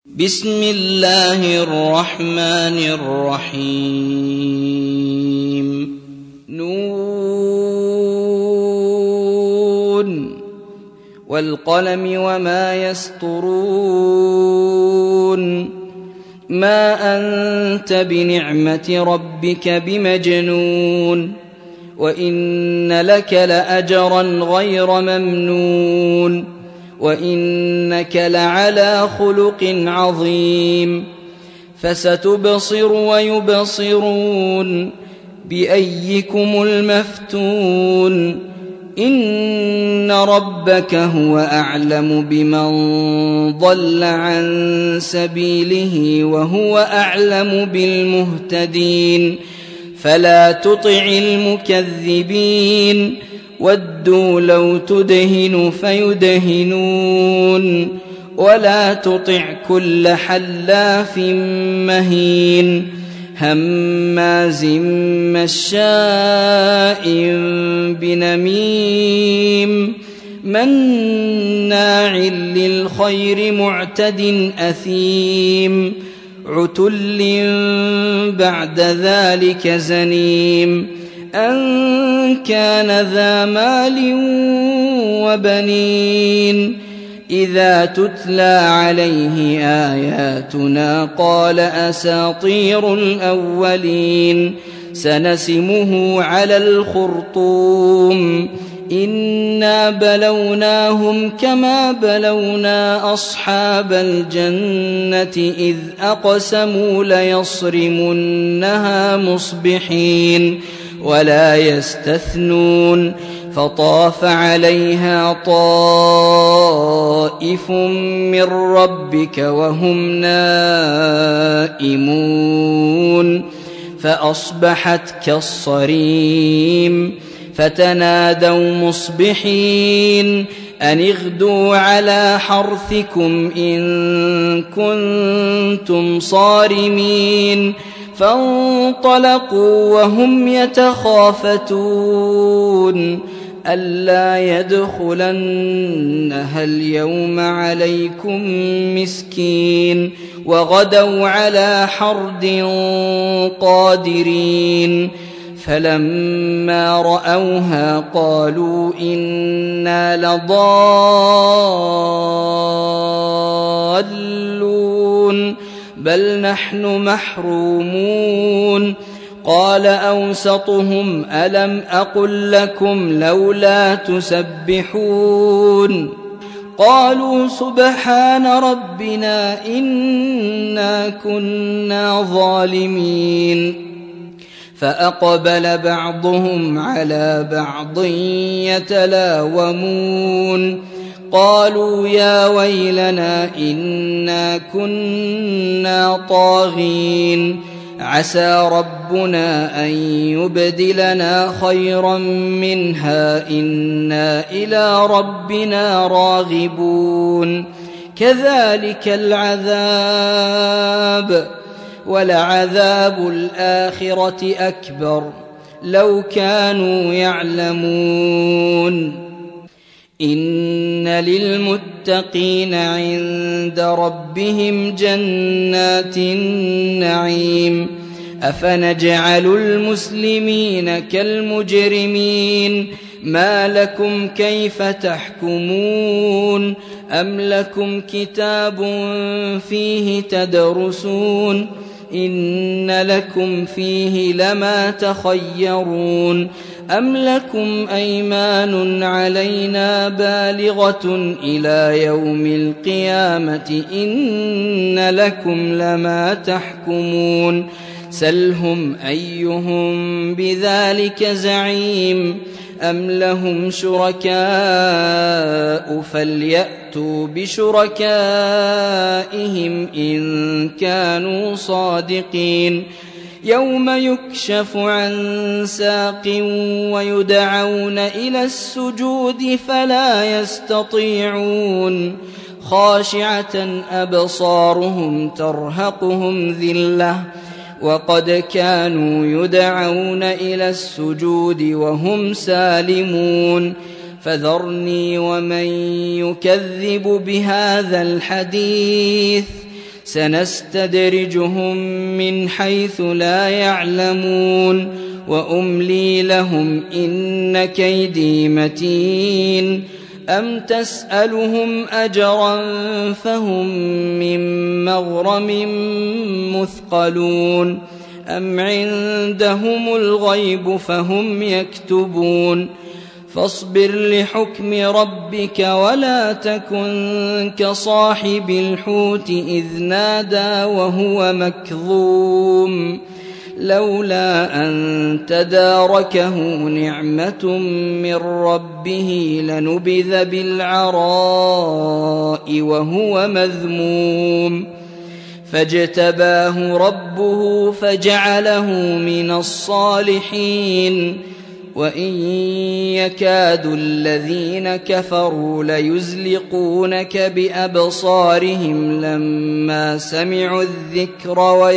بسم الله الرحمن الرحيم نون والقلم وما يسطرون ما أنت بنعمة ربك بمجنون وإن لك لأجرا غير ممنون وإنك لعلى خلق عظيم فستبصر ويبصرون بأيكم المفتون إن ربك هو أعلم بمن ضل عن سبيله وهو أعلم بالمهتدين فلا تطع المكذبين ودوا لو تدهن فيدهنون ولا تطع كل حلاف مهين هماز مشاء بنميم مناع للخير معتد أثيم عتل بعد ذلك زنيم أن كان ذا مال وبنين إذا تتلى عليه آياتنا قال أساطير الأولين سنسمه على الخرطوم إنا بلوناهم كما بلونا أصحاب الجنة إذ أقسموا ليصرمنها مصبحين ولا يستثنون فطاف عليها طائف من ربك وهم نائمون فأصبحت كالصريم فتنادوا مصبحين أن اغدوا على حرثكم إن كنتم صارمين فانطلقوا وهم يتخافتون ألا يدخلنها اليوم عليكم مسكين وغدوا على حرد قادرين فلما رأوها قالوا إنا لضالون بل نحن محرومون قال أوسطهم ألم أقل لكم لولا تسبحون قالوا سبحان ربنا إنا كنا ظالمين فأقبل بعضهم على بعض يتلاومون قالوا يا ويلنا إنا كنا طاغين عسى ربنا أن يبدلنا خيرا منها إنا إلى ربنا راغبون كذلك العذاب ولعذاب الآخرة أكبر لو كانوا يعلمون إن للمتقين عند ربهم جنات النعيم أفنجعل المسلمين كالمجرمين ما لكم كيف تحكمون أم لكم كتاب فيه تدرسون إن لكم فيه لما تخيرون أم لكم أيمان علينا بالغة إلى يوم القيامة إن لكم لما تحكمون سلهم أيهم بذلك زعيم أم لهم شركاء فليأتوا بشركائهم إن كانوا صادقين يوم يكشف عن ساق ويدعون إلى السجود فلا يستطيعون خاشعة أبصارهم ترهقهم ذلة وقد كانوا يدعون إلى السجود وهم سالمون فذرني ومن يكذب بهذا الحديث سنستدرجهم من حيث لا يعلمون وأملي لهم إن كيدي متين أم تسألهم أجرا فهم من مغرم مثقلون أم عندهم الغيب فهم يكتبون فاصبر لحكم ربك ولا تكن كصاحب الحوت إذ نادى وهو مكظوم لولا أن تداركه نعمة من ربه لنبذ بالعراء وهو مذموم فاجتباه ربه فجعله من الصالحين وإن يكاد الذين كفروا ليزلقونك بأبصارهم لما سمعوا الذكر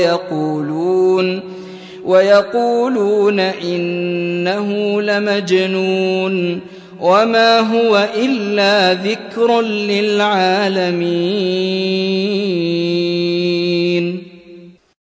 ويقولون إنه لمجنون وما هو إلا ذكر للعالمين.